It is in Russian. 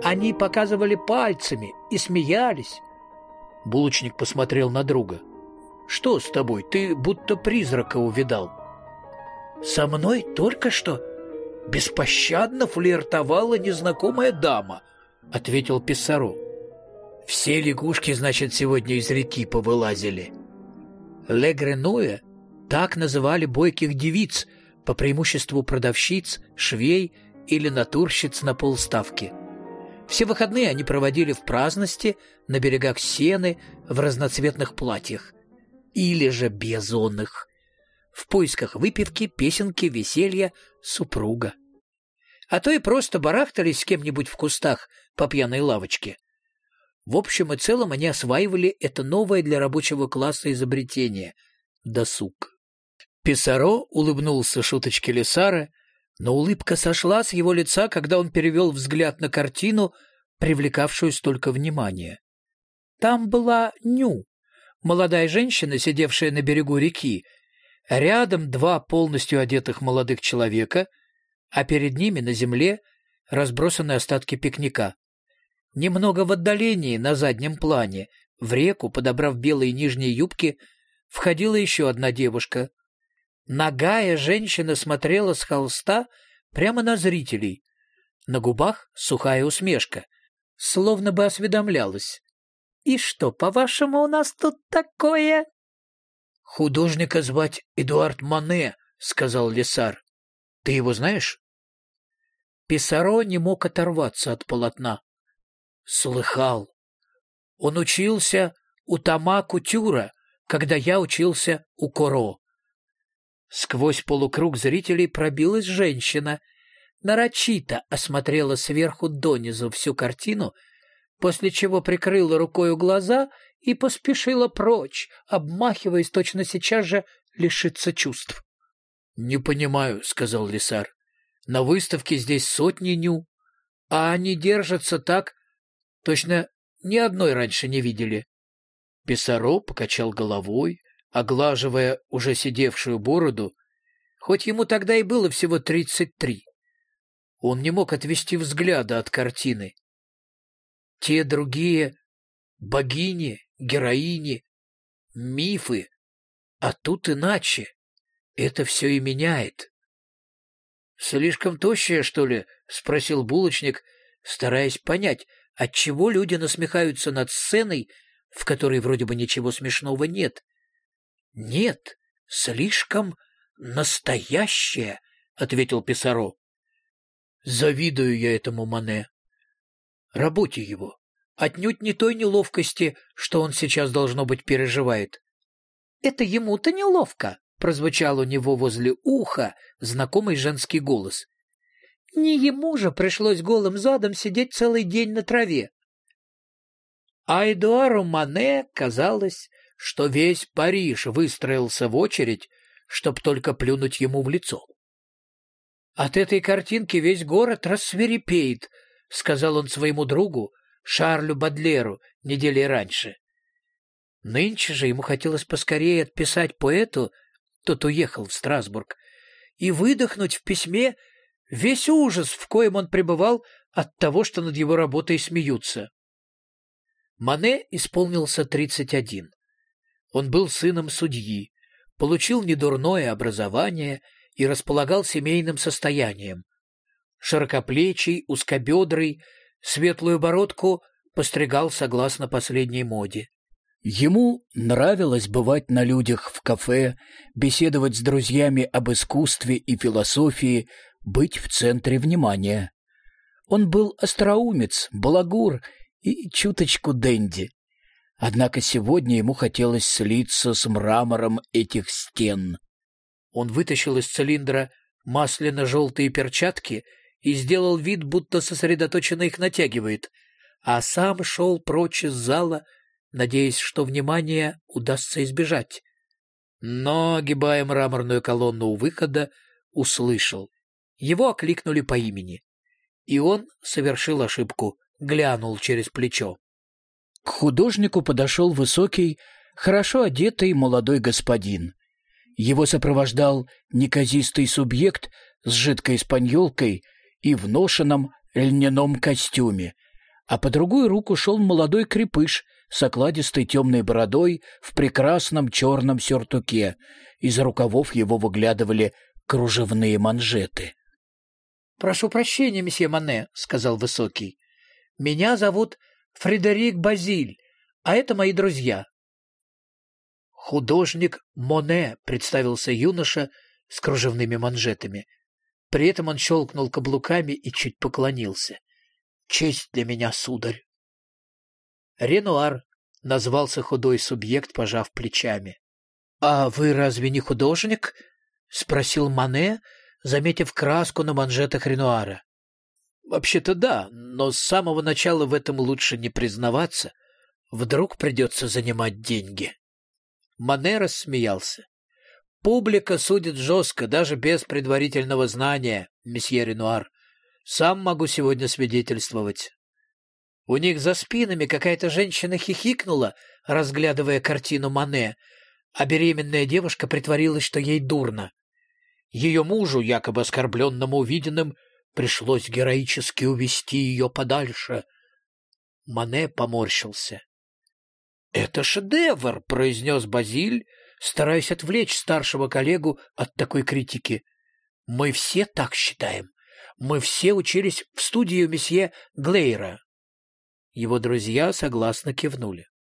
Они показывали пальцами и смеялись. Булочник посмотрел на друга. «Что с тобой? Ты будто призрака увидал». «Со мной только что беспощадно флиртовала незнакомая дама», — ответил Писсаро. «Все лягушки, значит, сегодня из реки повылазили». «Ле Гренуэ» — так называли бойких девиц, по преимуществу продавщиц, швей или натурщиц на полставки. Все выходные они проводили в праздности на берегах Сены в разноцветных платьях, или же безонных, в поисках выпивки, песенки, веселья, супруга. А то и просто барахтались с кем-нибудь в кустах по пьяной лавочке. В общем и целом они осваивали это новое для рабочего класса изобретение — досуг. Писсаро улыбнулся шуточке Лесара, но улыбка сошла с его лица, когда он перевел взгляд на картину, привлекавшую столько внимания. Там была Ню, молодая женщина, сидевшая на берегу реки, рядом два полностью одетых молодых человека, а перед ними на земле разбросаны остатки пикника. Немного в отдалении, на заднем плане, в реку, подобрав белые нижние юбки, входила еще одна девушка. Нагая женщина смотрела с холста прямо на зрителей. На губах сухая усмешка, словно бы осведомлялась. «И что, по-вашему, у нас тут такое?» «Художника звать Эдуард Мане», — сказал Лесар. «Ты его знаешь?» Писсаро не мог оторваться от полотна. «Слыхал. Он учился у Тома Кутюра, когда я учился у Коро». Сквозь полукруг зрителей пробилась женщина, нарочито осмотрела сверху донизу всю картину, после чего прикрыла рукою глаза и поспешила прочь, обмахиваясь, точно сейчас же лишиться чувств. «Не понимаю», — сказал Лесар. «На выставке здесь сотни Ню, а они держатся так, точно ни одной раньше не видели». Писсаро покачал головой, оглаживая уже сидевшую бороду, хоть ему тогда и было всего 33. Он не мог отвести взгляда от картины. Те другие — богини, героини, мифы, а тут иначе. Это все и меняет. «Слишком тощая, что ли?» — спросил булочник, стараясь понять, отчего люди насмехаются над сценой, в которой вроде бы ничего смешного нет. «Нет, слишком настоящая», — ответил Писсаро. «Завидую я этому Мане. Работе его. Отнюдь не той неловкости, что он сейчас, должно быть, переживает». «Это ему-то неловко», — прозвучал у него возле уха знакомый женский голос. «Не ему же пришлось голым задом сидеть целый день на траве». А Эдуару Мане казалось, что весь Париж выстроился в очередь, чтоб только плюнуть ему в лицо. «От этой картинки весь город рассвирепеет», — сказал он своему другу, Шарлю Бадлеру, недели раньше. Нынче же ему хотелось поскорее отписать поэту, тот уехал в Страсбург, и выдохнуть в письме весь ужас, в коем он пребывал от того, что над его работой смеются. Мане исполнился 31. Он был сыном судьи, получил недурное образование и располагал семейным состоянием. Широкоплечий, узкобедрый, светлую бородку постригал согласно последней моде. Ему нравилось бывать на людях в кафе, беседовать с друзьями об искусстве и философии, быть в центре внимания. Он был остроумец, балагур и чуточку денди. Однако сегодня ему хотелось слиться с мрамором этих стен. Он вытащил из цилиндра масляно-желтые перчатки и сделал вид, будто сосредоточенно их натягивает, а сам шел прочь из зала, надеясь, что внимания удастся избежать. Но, огибая мраморную колонну у выхода, услышал. Его окликнули по имени, и он совершил ошибку, глянул через плечо. К художнику подошел высокий, хорошо одетый молодой господин. Его сопровождал неказистый субъект с жидкой испаньолкой и в ношенном льняном костюме, а по другую руку шел молодой крепыш с окладистой темной бородой в прекрасном черном сюртуке. Из рукавов его выглядывали кружевные манжеты. — Прошу прощения, месье Моне, — сказал Высокий. — Меня зовут Фредерик Базиль, а это мои друзья. — Художник Моне, — представился юноша с кружевными манжетами. При этом он щелкнул каблуками и чуть поклонился. — Честь для меня, сударь. Ренуар, — назвался худой субъект, пожав плечами. — А вы разве не художник? — спросил Моне, заметив краску на манжетах Ренуара. — Вообще-то да, но с самого начала в этом лучше не признаваться. Вдруг придется занимать деньги. Моне рассмеялся. — Публика судит жестко, даже без предварительного знания, месье Ренуар. Сам могу сегодня свидетельствовать. У них за спинами какая-то женщина хихикнула, разглядывая картину Моне, а беременная девушка притворилась, что ей дурно. Ее мужу, якобы оскорбленному увиденным, пришлось героически увести ее подальше. Моне поморщился. — Это шедевр, — произнес Базиль, стараясь отвлечь старшего коллегу от такой критики. — Мы все так считаем. Мы все учились в студии у месье Глейра. Его друзья согласно кивнули.